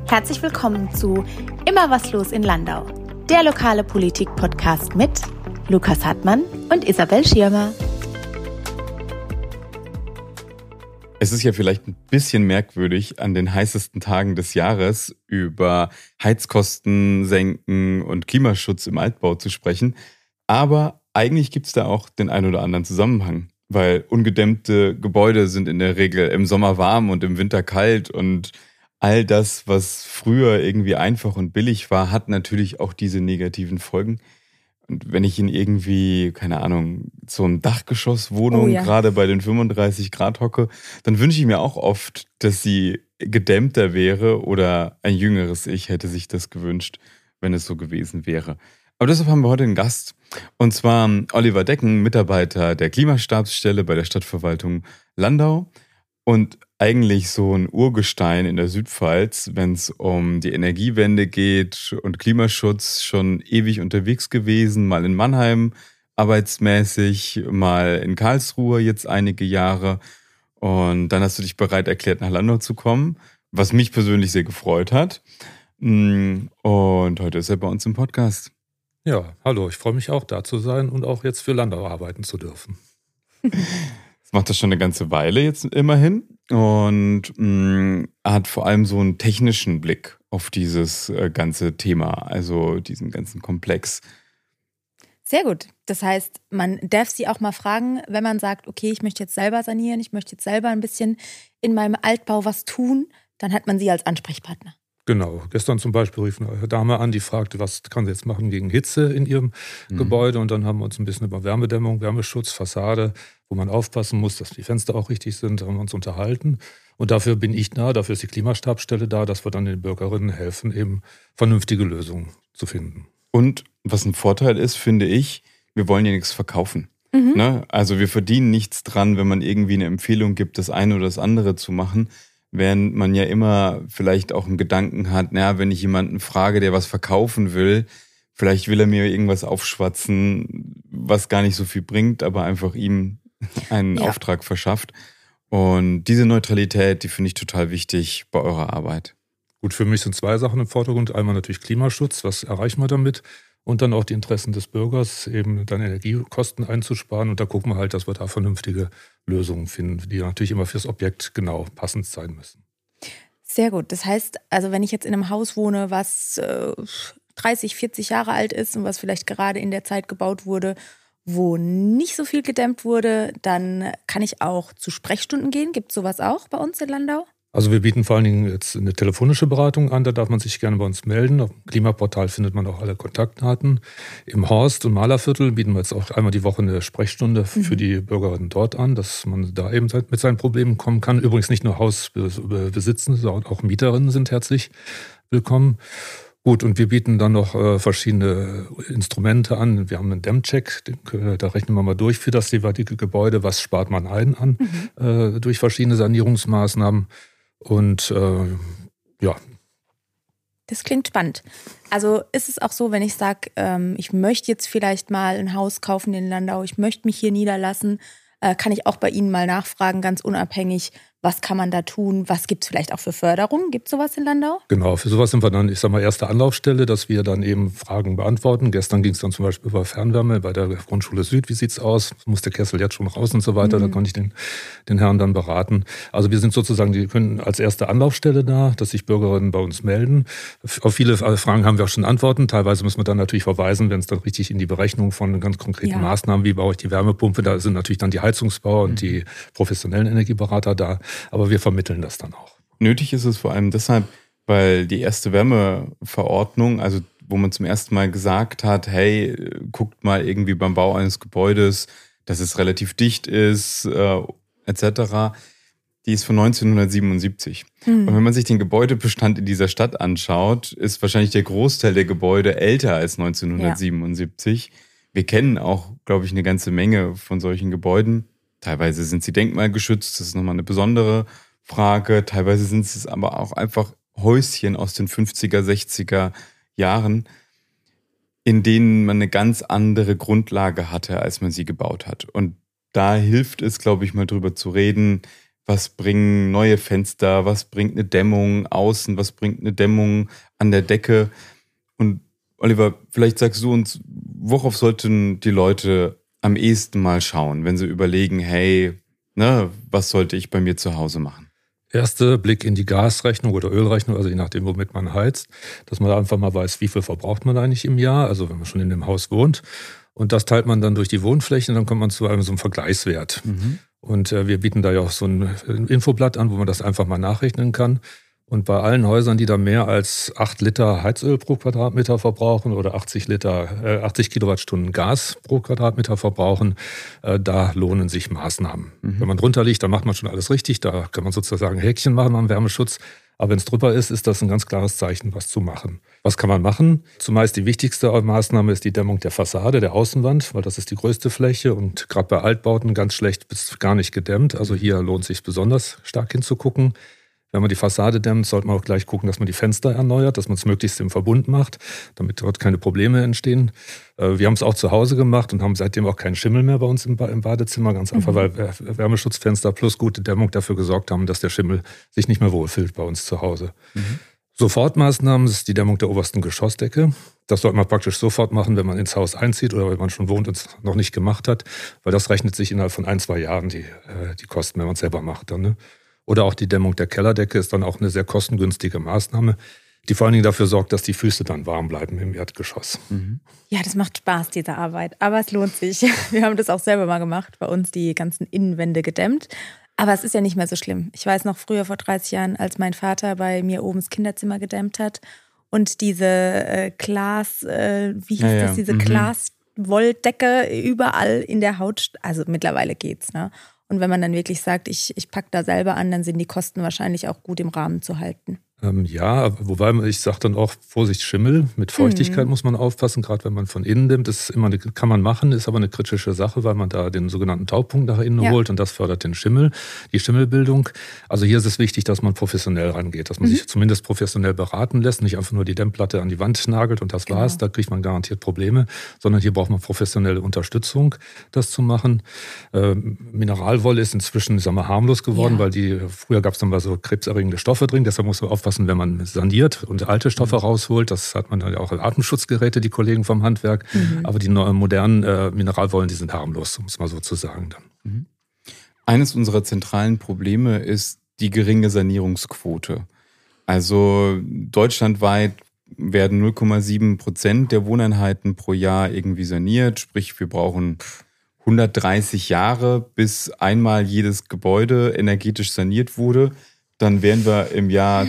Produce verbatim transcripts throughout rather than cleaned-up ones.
Herzlich willkommen zu Immer was los in Landau, der lokale Politik-Podcast mit Lukas Hartmann und Isabel Schirmer. Es ist ja vielleicht ein bisschen merkwürdig, an den heißesten Tagen des Jahres über Heizkosten senken und Klimaschutz im Altbau zu sprechen. Aber eigentlich gibt es da auch den ein oder anderen Zusammenhang, weil ungedämmte Gebäude sind in der Regel im Sommer warm und im Winter kalt und all das, was früher irgendwie einfach und billig war, hat natürlich auch diese negativen Folgen. Und wenn ich in irgendwie, keine Ahnung, so einem Dachgeschosswohnung Oh ja. gerade bei den fünfunddreißig Grad hocke, dann wünsche ich mir auch oft, dass sie gedämmter wäre oder ein jüngeres Ich hätte sich das gewünscht, wenn es so gewesen wäre. Aber deshalb haben wir heute einen Gast, und zwar Oliver Decken, Mitarbeiter der Klimastabsstelle bei der Stadtverwaltung Landau und eigentlich so ein Urgestein in der Südpfalz, wenn es um die Energiewende geht und Klimaschutz, schon ewig unterwegs gewesen, mal in Mannheim arbeitsmäßig, mal in Karlsruhe jetzt einige Jahre. Und dann hast du dich bereit erklärt, nach Landau zu kommen, was mich persönlich sehr gefreut hat. Und heute ist er bei uns im Podcast. Ja, hallo, ich freue mich auch, da zu sein und auch jetzt für Landau arbeiten zu dürfen. Das macht das schon eine ganze Weile jetzt immerhin und mh, hat vor allem so einen technischen Blick auf dieses äh, ganze Thema, also diesen ganzen Komplex. Sehr gut. Das heißt, man darf sie auch mal fragen, wenn man sagt, okay, ich möchte jetzt selber sanieren, ich möchte jetzt selber ein bisschen in meinem Altbau was tun, dann hat man sie als Ansprechpartner. Genau, gestern zum Beispiel rief eine Dame an, die fragte, was kann sie jetzt machen gegen Hitze in ihrem mhm. Gebäude, und dann haben wir uns ein bisschen über Wärmedämmung, Wärmeschutz, Fassade, wo man aufpassen muss, dass die Fenster auch richtig sind, haben wir uns unterhalten. Und dafür bin ich da, dafür ist die Klimastabsstelle da, dass wir dann den Bürgerinnen helfen, eben vernünftige Lösungen zu finden. Und was ein Vorteil ist, finde ich, wir wollen ja nichts verkaufen. Mhm. Ne? Also wir verdienen nichts dran, wenn man irgendwie eine Empfehlung gibt, das eine oder das andere zu machen. Während man ja immer vielleicht auch einen Gedanken hat, naja, wenn ich jemanden frage, der was verkaufen will, vielleicht will er mir irgendwas aufschwatzen, was gar nicht so viel bringt, aber einfach ihm einen Ja. Auftrag verschafft. Und diese Neutralität, die finde ich total wichtig bei eurer Arbeit. Gut, für mich sind zwei Sachen im Vordergrund. Einmal natürlich Klimaschutz, was erreichen wir damit? Und dann auch die Interessen des Bürgers, eben dann Energiekosten einzusparen. Und da gucken wir halt, dass wir da vernünftige Lösungen finden, die natürlich immer fürs Objekt genau passend sein müssen. Sehr gut. Das heißt, also wenn ich jetzt in einem Haus wohne, was äh, dreißig, vierzig Jahre alt ist und was vielleicht gerade in der Zeit gebaut wurde, wo nicht so viel gedämmt wurde, dann kann ich auch zu Sprechstunden gehen. Gibt es sowas auch bei uns in Landau? Also wir bieten vor allen Dingen jetzt eine telefonische Beratung an, da darf man sich gerne bei uns melden. Auf dem Klimaportal findet man auch alle Kontaktdaten. Im Horst- und Malerviertel bieten wir jetzt auch einmal die Woche eine Sprechstunde Mhm. für die Bürgerinnen dort an, dass man da eben mit seinen Problemen kommen kann. Übrigens nicht nur Hausbesitzende, sondern auch Mieterinnen sind herzlich willkommen. Gut, und wir bieten dann noch äh, verschiedene Instrumente an. Wir haben einen Dämmcheck, den, da rechnen wir mal durch für das jeweilige Gebäude, was spart man ein an Mhm. äh, durch verschiedene Sanierungsmaßnahmen. Und äh, ja. Das klingt spannend. Also ist es auch so, wenn ich sage, ähm, ich möchte jetzt vielleicht mal ein Haus kaufen in Landau, ich möchte mich hier niederlassen, äh, kann ich auch bei Ihnen mal nachfragen, ganz unabhängig, was kann man da tun, was gibt es vielleicht auch für Förderung? Gibt es sowas in Landau? Genau, für sowas sind wir dann, ich sag mal, erste Anlaufstelle, dass wir dann eben Fragen beantworten. Gestern ging es dann zum Beispiel über Fernwärme bei der Grundschule Süd. Wie sieht's aus? Muss der Kessel jetzt schon raus und so weiter? Mhm. Da konnte ich den, den Herrn dann beraten. Also wir sind sozusagen, die können als erste Anlaufstelle da, dass sich Bürgerinnen bei uns melden. Auf viele Fragen haben wir auch schon Antworten. Teilweise müssen wir dann natürlich verweisen, wenn es dann richtig in die Berechnung von ganz konkreten Ja. Maßnahmen, wie baue ich die Wärmepumpe, da sind natürlich dann die Heizungsbauer und die professionellen Energieberater da. Aber wir vermitteln das dann auch. Nötig ist es vor allem deshalb, weil die erste Wärmeverordnung, also wo man zum ersten Mal gesagt hat, hey, guckt mal irgendwie beim Bau eines Gebäudes, dass es relativ dicht ist, äh, et cetera, die ist von neunzehnhundertsiebenundsiebzig. Mhm. Und wenn man sich den Gebäudebestand in dieser Stadt anschaut, ist wahrscheinlich der Großteil der Gebäude älter als neunzehnhundertsiebenundsiebzig. Wir kennen auch, glaube ich, eine ganze Menge von solchen Gebäuden. Teilweise sind sie denkmalgeschützt, das ist nochmal eine besondere Frage. Teilweise sind es aber auch einfach Häuschen aus den fünfziger, sechziger Jahren, in denen man eine ganz andere Grundlage hatte, als man sie gebaut hat. Und da hilft es, glaube ich, mal drüber zu reden, was bringen neue Fenster, was bringt eine Dämmung außen, was bringt eine Dämmung an der Decke. Und Oliver, vielleicht sagst du uns, worauf sollten die Leute am ehesten mal schauen, wenn sie überlegen, hey, ne, was sollte ich bei mir zu Hause machen? Erster Blick in die Gasrechnung oder Ölrechnung, also je nachdem, womit man heizt, dass man einfach mal weiß, wie viel verbraucht man eigentlich im Jahr, also wenn man schon in dem Haus wohnt. Und das teilt man dann durch die Wohnflächen, dann kommt man zu einem so einem Vergleichswert. Mhm. Und äh, wir bieten da ja auch so ein, ein Infoblatt an, wo man das einfach mal nachrechnen kann. Und bei allen Häusern, die da mehr als acht Liter Heizöl pro Quadratmeter verbrauchen oder achtzig Liter, äh, achtzig Kilowattstunden Gas pro Quadratmeter verbrauchen, äh, da lohnen sich Maßnahmen. Mhm. Wenn man drunter liegt, dann macht man schon alles richtig. Da kann man sozusagen Häkchen machen am Wärmeschutz. Aber wenn es drüber ist, ist das ein ganz klares Zeichen, was zu machen. Was kann man machen? Zumeist die wichtigste Maßnahme ist die Dämmung der Fassade, der Außenwand, weil das ist die größte Fläche und gerade bei Altbauten ganz schlecht bis gar nicht gedämmt. Also hier lohnt es sich besonders stark hinzugucken. Wenn man die Fassade dämmt, sollte man auch gleich gucken, dass man die Fenster erneuert, dass man es möglichst im Verbund macht, damit dort keine Probleme entstehen. Wir haben es auch zu Hause gemacht und haben seitdem auch keinen Schimmel mehr bei uns im Badezimmer. Ganz einfach, mhm. weil Wärmeschutzfenster plus gute Dämmung dafür gesorgt haben, dass der Schimmel sich nicht mehr wohlfühlt bei uns zu Hause. Mhm. Sofortmaßnahmen ist die Dämmung der obersten Geschossdecke. Das sollte man praktisch sofort machen, wenn man ins Haus einzieht oder wenn man schon wohnt und es noch nicht gemacht hat, weil das rechnet sich innerhalb von ein, zwei Jahren die, die Kosten, wenn man es selber macht dann, ne? Oder auch die Dämmung der Kellerdecke ist dann auch eine sehr kostengünstige Maßnahme, die vor allen Dingen dafür sorgt, dass die Füße dann warm bleiben im Erdgeschoss. Mhm. Ja, das macht Spaß, diese Arbeit. Aber es lohnt sich. Wir haben das auch selber mal gemacht, bei uns die ganzen Innenwände gedämmt. Aber es ist ja nicht mehr so schlimm. Ich weiß noch früher, vor dreißig Jahren, als mein Vater bei mir oben das Kinderzimmer gedämmt hat und diese äh, Glas, äh, wie hieß ja, das, diese mhm. Glaswolldecke überall in der Haut, also mittlerweile geht's, ne? Und wenn man dann wirklich sagt, ich, ich packe da selber an, dann sind die Kosten wahrscheinlich auch gut im Rahmen zu halten. Ähm, ja, wobei ich sage dann auch, Vorsicht Schimmel, mit Feuchtigkeit mhm. muss man aufpassen, gerade wenn man von innen dämmt, das ist immer eine, kann man machen, ist aber eine kritische Sache, weil man da den sogenannten Taupunkt nach innen ja. holt und das fördert den Schimmel, die Schimmelbildung. Also hier ist es wichtig, dass man professionell rangeht, dass man mhm. sich zumindest professionell beraten lässt, nicht einfach nur die Dämmplatte an die Wand nagelt und das genau. war's, da kriegt man garantiert Probleme, sondern hier braucht man professionelle Unterstützung, das zu machen. Ähm, Mineralwolle ist inzwischen, ich sag mal, harmlos geworden, ja. weil die, früher gab es dann mal so krebserregende Stoffe drin, deshalb muss man aufpassen, wenn man saniert und alte Stoffe mhm. rausholt. Das hat man dann ja auch in Atemschutzgeräte, die Kollegen vom Handwerk. Mhm. Aber die neuen, modernen äh, Mineralwollen, die sind harmlos, um es mal so zu sagen. Dann. Mhm. Eines unserer zentralen Probleme ist die geringe Sanierungsquote. Also deutschlandweit werden null Komma sieben Prozent der Wohneinheiten pro Jahr irgendwie saniert. Sprich, wir brauchen hundertdreißig Jahre, bis einmal jedes Gebäude energetisch saniert wurde. Dann wären wir im Jahr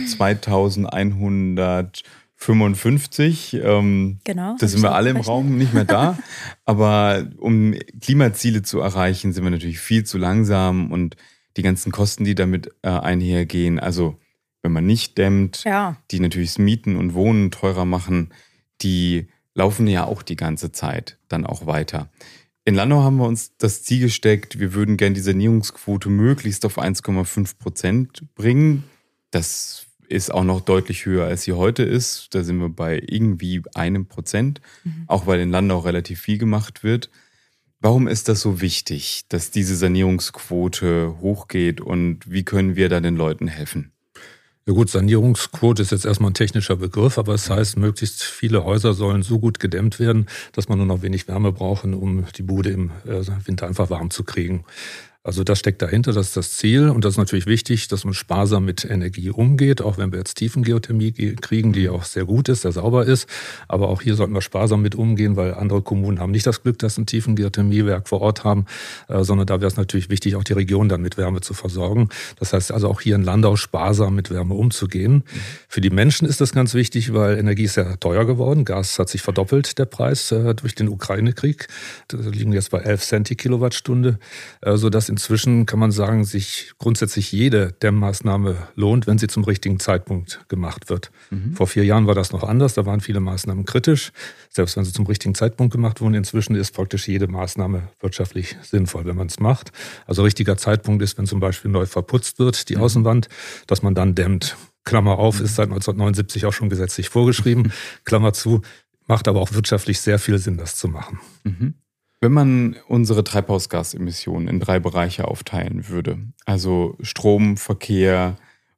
zweitausendeinhundertfünfundfünfzig. Ähm, genau. Da sind wir alle im Raum nicht mehr da. Aber um Klimaziele zu erreichen, sind wir natürlich viel zu langsam. Und die ganzen Kosten, die damit äh, einhergehen, also wenn man nicht dämmt, ja. die natürlich das Mieten und Wohnen teurer machen, die laufen ja auch die ganze Zeit dann auch weiter. In Landau haben wir uns das Ziel gesteckt, wir würden gerne die Sanierungsquote möglichst auf eins Komma fünf Prozent bringen. Das ist auch noch deutlich höher, als sie heute ist. Da sind wir bei irgendwie einem Prozent, mhm. auch weil in Landau relativ viel gemacht wird. Warum ist das so wichtig, dass diese Sanierungsquote hochgeht und wie können wir da den Leuten helfen? Ja gut, Sanierungsquote ist jetzt erstmal ein technischer Begriff, aber es heißt, möglichst viele Häuser sollen so gut gedämmt werden, dass man nur noch wenig Wärme braucht, um die Bude im Winter einfach warm zu kriegen. Also das steckt dahinter, das ist das Ziel und das ist natürlich wichtig, dass man sparsam mit Energie umgeht, auch wenn wir jetzt Tiefengeothermie kriegen, die auch sehr gut ist, sehr sauber ist. Aber auch hier sollten wir sparsam mit umgehen, weil andere Kommunen haben nicht das Glück, dass sie ein Tiefengeothermiewerk vor Ort haben, äh, sondern da wäre es natürlich wichtig, auch die Region dann mit Wärme zu versorgen. Das heißt also auch hier in Landau sparsam mit Wärme umzugehen. Mhm. Für die Menschen ist das ganz wichtig, weil Energie ist sehr teuer geworden. Gas hat sich verdoppelt, der Preis, äh, durch den Ukraine-Krieg. Da liegen jetzt bei elf Cent die Kilowattstunde, äh, sodass inzwischen kann man sagen, sich grundsätzlich jede Dämmmaßnahme lohnt, wenn sie zum richtigen Zeitpunkt gemacht wird. Mhm. Vor vier Jahren war das noch anders, da waren viele Maßnahmen kritisch, selbst wenn sie zum richtigen Zeitpunkt gemacht wurden. Inzwischen ist praktisch jede Maßnahme wirtschaftlich sinnvoll, wenn man es macht. Also richtiger Zeitpunkt ist, wenn zum Beispiel neu verputzt wird, die mhm. Außenwand, dass man dann dämmt. Klammer auf, ist seit neunzehnhundertneunundsiebzig auch schon gesetzlich vorgeschrieben. Klammer zu, macht aber auch wirtschaftlich sehr viel Sinn, das zu machen. Mhm. Wenn man unsere Treibhausgasemissionen in drei Bereiche aufteilen würde, also Strom, Verkehr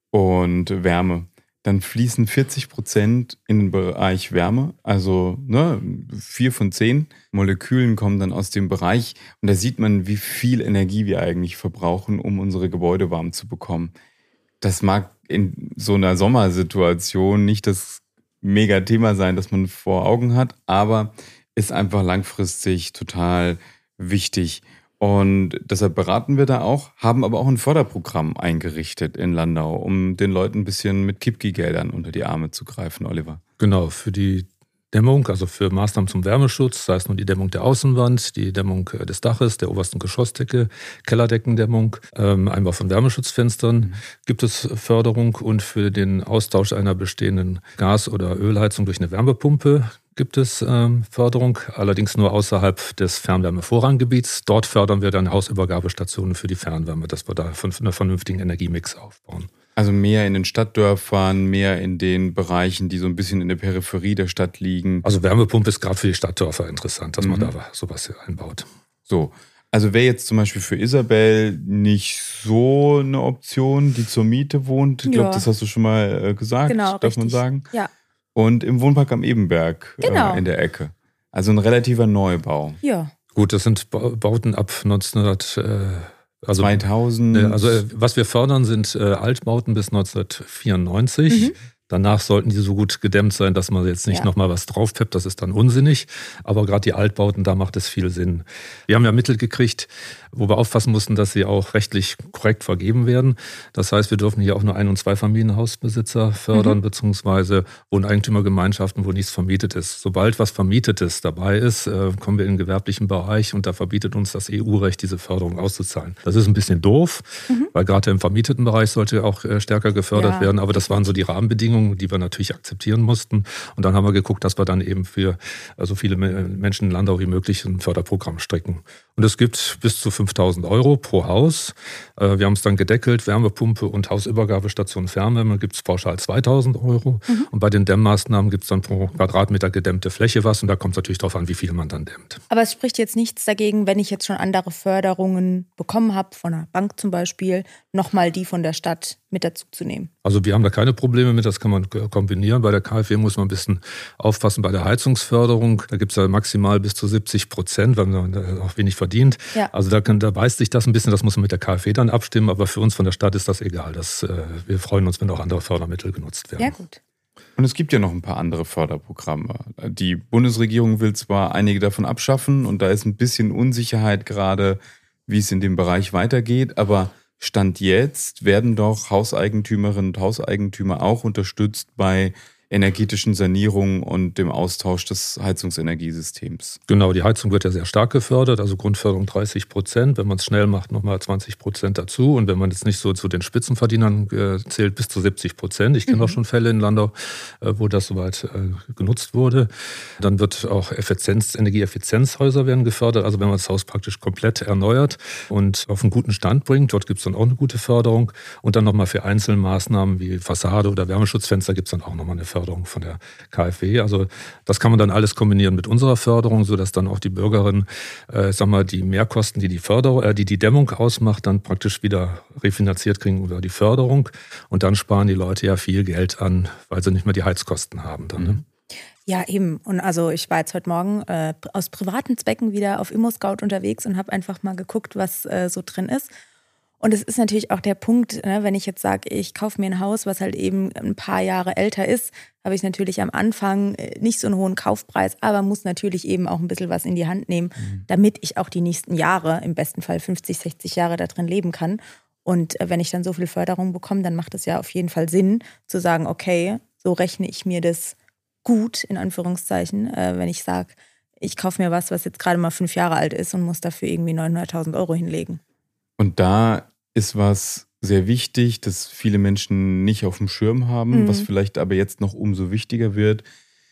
und Wärme, dann fließen vierzig Prozent in den Bereich Wärme, also ne, vier von zehn Molekülen kommen dann aus dem Bereich und da sieht man, wie viel Energie wir eigentlich verbrauchen, um unsere Gebäude warm zu bekommen. Das mag in so einer Sommersituation nicht das Mega-Thema sein, das man vor Augen hat, aber ist einfach langfristig total wichtig. Und deshalb beraten wir da auch, haben aber auch ein Förderprogramm eingerichtet in Landau, um den Leuten ein bisschen mit Kipki-Geldern unter die Arme zu greifen, Oliver. Genau, für die Dämmung, also für Maßnahmen zum Wärmeschutz, sei es nun die Dämmung der Außenwand, die Dämmung des Daches, der obersten Geschossdecke, Kellerdeckendämmung, ähm, Einbau von Wärmeschutzfenstern mhm. gibt es Förderung und für den Austausch einer bestehenden Gas- oder Ölheizung durch eine Wärmepumpe gibt es ähm, Förderung, allerdings nur außerhalb des Fernwärmevorranggebiets. Dort fördern wir dann Hausübergabestationen für die Fernwärme, dass wir da einen vernünftigen Energiemix aufbauen. Also mehr in den Stadtdörfern, mehr in den Bereichen, die so ein bisschen in der Peripherie der Stadt liegen. Also Wärmepumpe ist gerade für die Stadtdörfer interessant, dass mhm. man da sowas einbaut. So, also wäre jetzt zum Beispiel für Isabel nicht so eine Option, die zur Miete wohnt. Ich glaube, ja. das hast du schon mal gesagt, genau, darf richtig. man sagen. Ja. Und im Wohnpark am Ebenberg genau. äh, in der Ecke. Also ein relativer Neubau. Ja. Gut, das sind Bauten ab neunzehnhundert. Äh, also, zweitausend. Also was wir fördern, sind äh, Altbauten bis neunzehnhundertvierundneunzig. Mhm. Danach sollten die so gut gedämmt sein, dass man jetzt nicht ja. nochmal was draufpeppt. Das ist dann unsinnig. Aber gerade die Altbauten, da macht es viel Sinn. Wir haben ja Mittel gekriegt, wo wir aufpassen mussten, dass sie auch rechtlich korrekt vergeben werden. Das heißt, wir dürfen hier auch nur Ein- und Zweifamilienhausbesitzer fördern, mhm. beziehungsweise Wohneigentümergemeinschaften, wo nichts vermietet ist. Sobald was Vermietetes dabei ist, kommen wir in den gewerblichen Bereich und da verbietet uns das E U-Recht, diese Förderung auszuzahlen. Das ist ein bisschen doof, mhm. weil gerade im vermieteten Bereich sollte auch stärker gefördert ja. werden. Aber das waren so die Rahmenbedingungen, die wir natürlich akzeptieren mussten. Und dann haben wir geguckt, dass wir dann eben für so viele Menschen in Landau wie möglich ein Förderprogramm stricken. Und es gibt bis zu fünftausend Euro pro Haus. Wir haben es dann gedeckelt, Wärmepumpe und Hausübergabestation Fernwärme gibt es pauschal zweitausend Euro. Mhm. Und bei den Dämmmaßnahmen gibt es dann pro Quadratmeter gedämmte Fläche was. Und da kommt es natürlich darauf an, wie viel man dann dämmt. Aber es spricht jetzt nichts dagegen, wenn ich jetzt schon andere Förderungen bekommen habe, von einer Bank zum Beispiel, nochmal die von der Stadt mit dazu zu nehmen. Also wir haben da keine Probleme mit, das kann man kombinieren. Bei der KfW muss man ein bisschen aufpassen bei der Heizungsförderung. Da gibt es ja maximal bis zu siebzig Prozent, weil man auch wenig verdient. Ja. Also da, kann, da beißt sich das ein bisschen, das muss man mit der KfW dann abstimmen. Aber für uns von der Stadt ist das egal. Das, äh, wir freuen uns, wenn auch andere Fördermittel genutzt werden. Ja, gut. Und es gibt ja noch ein paar andere Förderprogramme. Die Bundesregierung will zwar einige davon abschaffen und da ist ein bisschen Unsicherheit gerade, wie es in dem Bereich weitergeht, aber Stand jetzt werden doch Hauseigentümerinnen und Hauseigentümer auch unterstützt bei energetischen Sanierungen und dem Austausch des Heizungsenergiesystems. Genau, die Heizung wird ja sehr stark gefördert, also Grundförderung dreißig Prozent. Wenn man es schnell macht, nochmal zwanzig Prozent dazu. Und wenn man jetzt nicht so zu den Spitzenverdienern äh, zählt, bis zu siebzig Prozent. Ich kenne mhm. auch schon Fälle in Landau, äh, wo das soweit äh, genutzt wurde. Dann wird auch Effizienz, Energieeffizienzhäuser werden gefördert. Also wenn man das Haus praktisch komplett erneuert und auf einen guten Stand bringt, dort gibt es dann auch eine gute Förderung. Und dann nochmal für Einzelmaßnahmen wie Fassade oder Wärmeschutzfenster gibt es dann auch nochmal eine Förderung von der KfW. Also das kann man dann alles kombinieren mit unserer Förderung, sodass dann auch die Bürgerinnen, äh, sag mal, die Mehrkosten, die die Förderung, äh, die die Dämmung ausmacht, dann praktisch wieder refinanziert kriegen über die Förderung. Und dann sparen die Leute ja viel Geld an, weil sie nicht mehr die Heizkosten haben dann. Ne? Ja, eben. Und also ich war jetzt heute Morgen äh, aus privaten Zwecken wieder auf ImmoScout unterwegs und habe einfach mal geguckt, was äh, so drin ist. Und es ist natürlich auch der Punkt, ne, wenn ich jetzt sage, ich kaufe mir ein Haus, was halt eben ein paar Jahre älter ist, habe ich natürlich am Anfang nicht so einen hohen Kaufpreis, aber muss natürlich eben auch ein bisschen was in die Hand nehmen, mhm. damit ich auch die nächsten Jahre, im besten Fall fünfzig, sechzig Jahre da drin leben kann. Und wenn ich dann so viel Förderung bekomme, dann macht es ja auf jeden Fall Sinn, zu sagen, okay, so rechne ich mir das gut, in Anführungszeichen, wenn ich sage, ich kaufe mir was, was jetzt gerade mal fünf Jahre alt ist und muss dafür irgendwie neunhunderttausend Euro hinlegen. Und da ist was sehr wichtig, das viele Menschen nicht auf dem Schirm haben, mhm. was vielleicht aber jetzt noch umso wichtiger wird.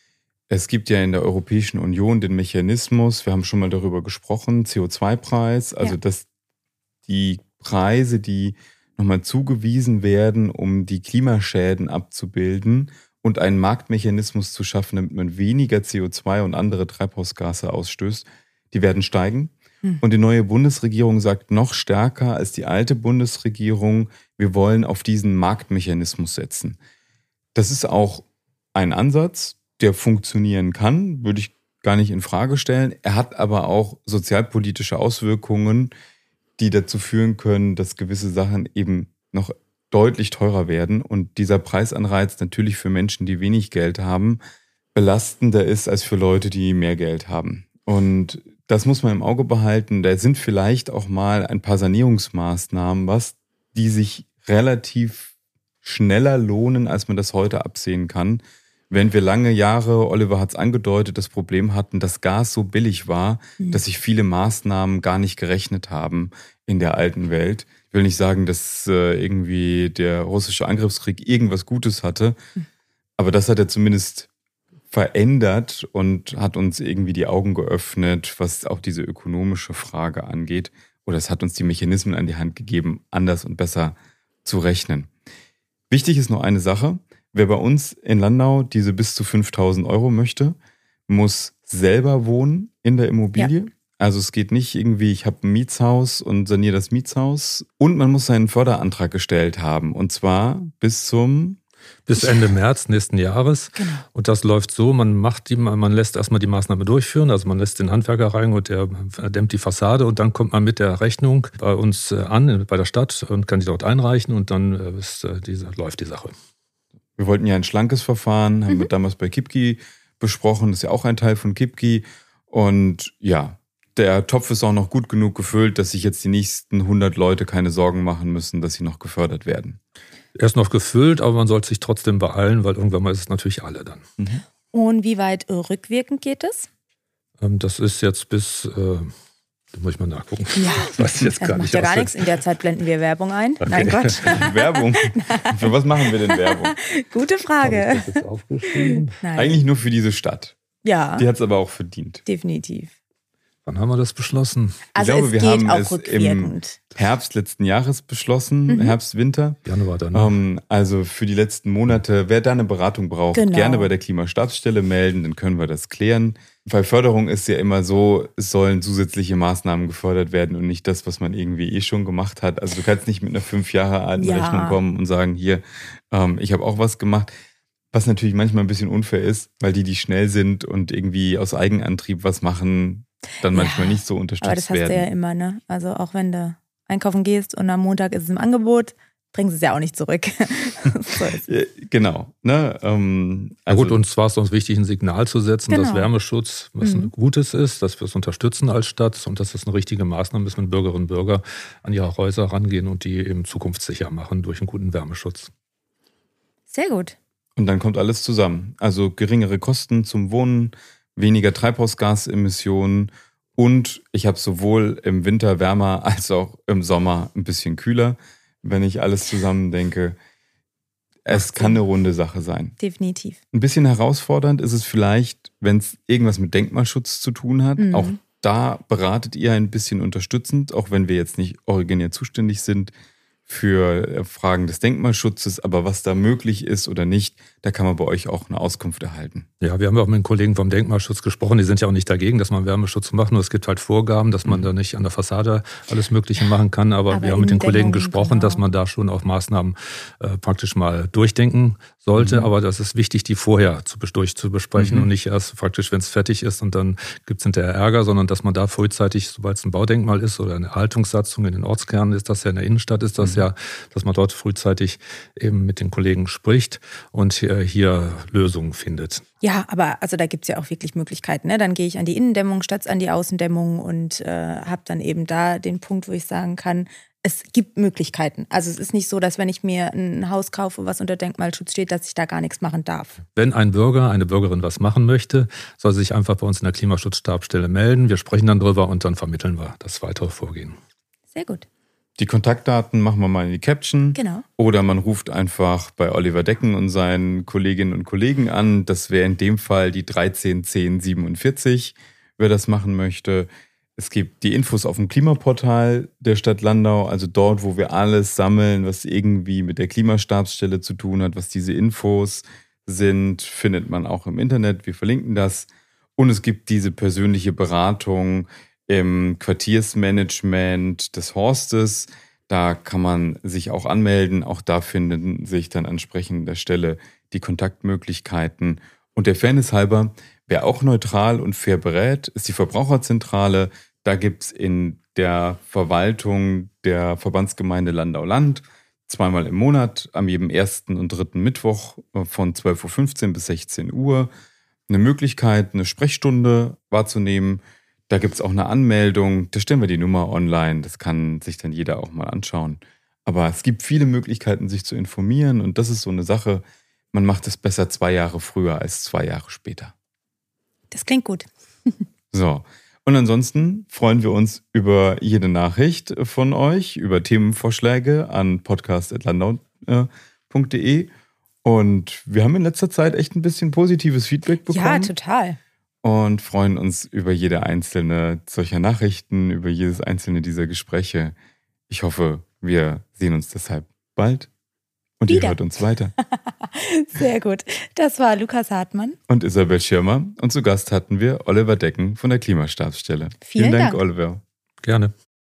Es gibt ja in der Europäischen Union den Mechanismus, wir haben schon mal darüber gesprochen, C O zwei Preis, also ja. dass die Preise, die nochmal zugewiesen werden, um die Klimaschäden abzubilden und einen Marktmechanismus zu schaffen, damit man weniger C O zwei und andere Treibhausgase ausstößt, die werden steigen. Hm. Und die neue Bundesregierung sagt noch stärker als die alte Bundesregierung, wir wollen auf diesen Marktmechanismus setzen. Das ist auch ein Ansatz, der funktionieren kann, würde ich gar nicht in Frage stellen. Er hat aber auch sozialpolitische Auswirkungen, die dazu führen können, dass gewisse Sachen eben noch deutlich teurer werden und dieser Preisanreiz natürlich für Menschen, die wenig Geld haben, belastender ist als für Leute, die mehr Geld haben. Und das muss man im Auge behalten. Da sind vielleicht auch mal ein paar Sanierungsmaßnahmen, was die sich relativ schneller lohnen, als man das heute absehen kann. Während wir lange Jahre, Oliver hat es angedeutet, das Problem hatten, dass Gas so billig war, mhm. dass sich viele Maßnahmen gar nicht gerechnet haben in der alten Welt. Ich will nicht sagen, dass äh, irgendwie der russische Angriffskrieg irgendwas Gutes hatte, mhm. aber das hat er zumindest verändert und hat uns irgendwie die Augen geöffnet, was auch diese ökonomische Frage angeht. Oder es hat uns die Mechanismen an die Hand gegeben, anders und besser zu rechnen. Wichtig ist nur eine Sache. Wer bei uns in Landau diese bis zu fünftausend Euro möchte, muss selber wohnen in der Immobilie. Ja. Also es geht nicht irgendwie, ich habe ein Mietshaus und saniere das Mietshaus. Und man muss seinen Förderantrag gestellt haben. Und zwar bis zum... Bis Ende März nächsten Jahres. Genau. Und das läuft so, man macht die, man lässt erstmal die Maßnahme durchführen, also man lässt den Handwerker rein und der dämmt die Fassade und dann kommt man mit der Rechnung bei uns an, bei der Stadt und kann die dort einreichen und dann ist diese, läuft die Sache. Wir wollten ja ein schlankes Verfahren, haben mhm. wir damals bei Kipki besprochen, das ist ja auch ein Teil von Kipki. Und ja, der Topf ist auch noch gut genug gefüllt, dass sich jetzt die nächsten hundert Leute keine Sorgen machen müssen, dass sie noch gefördert werden. Er ist noch gefüllt, aber man sollte sich trotzdem beeilen, weil irgendwann mal ist es natürlich alle dann. Mhm. Und wie weit rückwirkend geht es? Das ist jetzt bis... Äh, Da muss ich mal nachgucken. Ja, weiß ich jetzt das gar macht nicht ja gar nichts. In der Zeit blenden wir Werbung ein. Okay. Nein, Gott. Werbung? Für was machen wir denn Werbung? Gute Frage. Habe ich das jetzt aufgeschrieben? Nein. Eigentlich nur für diese Stadt. Ja. Die hat es aber auch verdient. Definitiv. Wann haben wir das beschlossen? Also ich glaube, es wir geht haben auch es rückwirkend. im Herbst letzten Jahres beschlossen, Mhm. Herbst, Winter. Januar dann. Ähm, also für die letzten Monate, wer da eine Beratung braucht, Genau. gerne bei der Klimastabsstelle melden, dann können wir das klären. Bei Förderung ist ja immer so, es sollen zusätzliche Maßnahmen gefördert werden und nicht das, was man irgendwie eh schon gemacht hat. Also du kannst nicht mit einer fünf Jahre alten Ja. Rechnung kommen und sagen, hier, ähm, ich habe auch was gemacht. Was natürlich manchmal ein bisschen unfair ist, weil die, die schnell sind und irgendwie aus Eigenantrieb was machen, dann manchmal Ja, nicht so unterstützt Aber das hast werden. du ja immer, ne? Also auch wenn du einkaufen gehst und am Montag ist es im Angebot, bringst du es ja auch nicht zurück. So ist es. Ja, genau. Ne? Ähm, Ja also, gut, uns war es uns wichtig, ein Signal zu setzen, Genau. dass Wärmeschutz was Mhm. ein Gutes ist, dass wir es unterstützen als Stadt und dass das eine richtige Maßnahme ist, wenn Bürgerinnen und Bürger an ihre Häuser rangehen und die eben zukunftssicher machen durch einen guten Wärmeschutz. Sehr gut. und dann kommt alles zusammen. Also geringere Kosten zum Wohnen, weniger Treibhausgasemissionen und ich habe sowohl im Winter wärmer als auch im Sommer ein bisschen kühler, wenn ich alles zusammen denke. Es Macht kann Sinn. eine runde Sache sein. Definitiv. Ein bisschen herausfordernd ist es vielleicht, wenn es irgendwas mit Denkmalschutz zu tun hat. Mhm. Auch da beratet ihr ein bisschen unterstützend, auch wenn wir jetzt nicht originär zuständig sind für Fragen des Denkmalschutzes. Aber was da möglich ist oder nicht, da kann man bei euch auch eine Auskunft erhalten. Ja, wir haben ja auch mit den Kollegen vom Denkmalschutz gesprochen. Die sind ja auch nicht dagegen, dass man Wärmeschutz macht. Nur es gibt halt Vorgaben, dass man Mhm. da nicht an der Fassade alles Mögliche machen kann. Aber, Aber wir haben mit den Kollegen Innendämmung, gesprochen, genau. dass man da schon auf Maßnahmen äh, praktisch mal durchdenken sollte. Mhm. Aber das ist wichtig, die vorher zu, bes- durch zu besprechen Mhm. und nicht erst praktisch, wenn es fertig ist und dann gibt es hinterher Ärger, sondern dass man da frühzeitig, sobald es ein Baudenkmal ist oder eine Erhaltungssatzung in den Ortskernen ist das ja, in der Innenstadt ist das Mhm. ja, dass man dort frühzeitig eben mit den Kollegen spricht und hier, hier Lösungen findet. Ja, aber also da gibt es ja auch wirklich Möglichkeiten. Ne? Dann gehe ich an die Innendämmung statt an die Außendämmung und äh, habe dann eben da den Punkt, wo ich sagen kann, es gibt Möglichkeiten. Also es ist nicht so, dass wenn ich mir ein Haus kaufe, was unter Denkmalschutz steht, dass ich da gar nichts machen darf. Wenn ein Bürger, eine Bürgerin was machen möchte, soll sie sich einfach bei uns in der Klimaschutzstabsstelle melden. Wir sprechen dann drüber und dann vermitteln wir das weitere Vorgehen. Sehr gut. Die Kontaktdaten machen wir mal in die Caption. Genau. Oder man ruft einfach bei Oliver Decken und seinen Kolleginnen und Kollegen an. Das wäre in dem Fall die dreizehn zehn siebenundvierzig, wer das machen möchte. Es gibt die Infos auf dem Klimaportal der Stadt Landau, also dort, wo wir alles sammeln, was irgendwie mit der Klimastabsstelle zu tun hat, was diese Infos sind, findet man auch im Internet. Wir verlinken das. Und es gibt diese persönliche Beratung im Quartiersmanagement des Horstes. Da kann man sich auch anmelden. Auch da finden sich dann entsprechend an der Stelle die Kontaktmöglichkeiten. Und der Fairness halber, wer auch neutral und fair berät, ist die Verbraucherzentrale. Da gibt es in der Verwaltung der Verbandsgemeinde Landau-Land zweimal im Monat, am jedem ersten und dritten Mittwoch von zwölf Uhr fünfzehn bis sechzehn Uhr, eine Möglichkeit, eine Sprechstunde wahrzunehmen. Da gibt es auch eine Anmeldung, da stellen wir die Nummer online, das kann sich dann jeder auch mal anschauen. Aber es gibt viele Möglichkeiten, sich zu informieren und das ist so eine Sache, man macht es besser zwei Jahre früher als zwei Jahre später. Das klingt gut. So, und ansonsten freuen wir uns über jede Nachricht von euch, über Themenvorschläge an podcast at landau punkt de. Und wir haben in letzter Zeit echt ein bisschen positives Feedback bekommen. Ja, total. Und freuen uns über jede einzelne solcher Nachrichten, über jedes einzelne dieser Gespräche. Ich hoffe, wir sehen uns deshalb bald. Und Wieder. ihr hört uns weiter. Sehr gut. Das war Lukas Hartmann. Und Isabel Schirmer. Und zu Gast hatten wir Oliver Decken von der Klimastabsstelle. Vielen Vielen Dank, Dank. Oliver. Gerne.